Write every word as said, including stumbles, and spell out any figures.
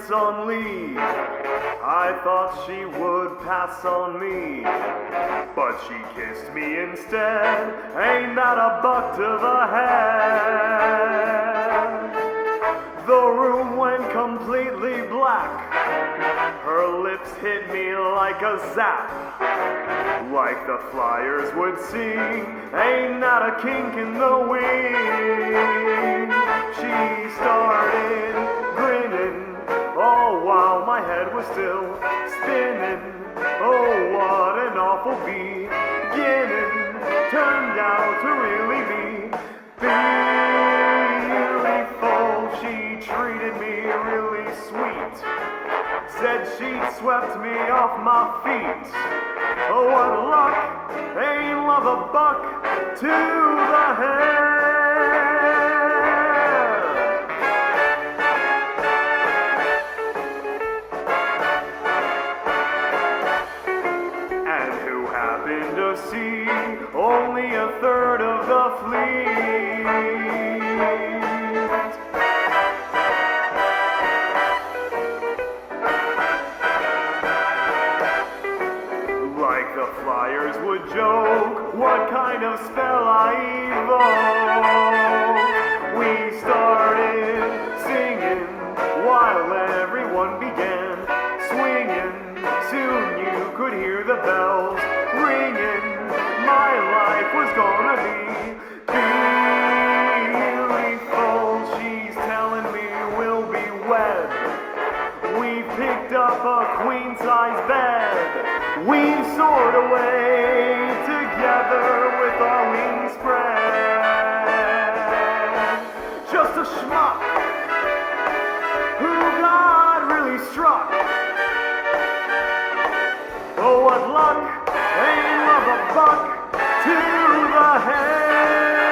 dance on leave. I thought she would pass on me, but she kissed me instead. Ain't that a buck to the head? The room went completely black. Her lips hit me like a zap, like the Flyers would sing. Ain't that a kink in the wing? She started grinning, all while my head was still spinning. Oh, what an awful beginning turned out to really be beautiful. She treated me really sweet, said she'd swept me off my feet. Oh, what luck, ain't love a buck to the head. And who happened to see only a third of the fleet. Like the Flyers would joke, what kind of spell I evoked. We started singing while everyone began swinging. Soon you could hear the bells ringing. My life was gonna be beautiful. She's telling me we'll be wed. We picked up a queen-size bed. We soared away together with our wings spread. Just a schmuck who God really struck. Oh, what luck, ain't love a buck to the head.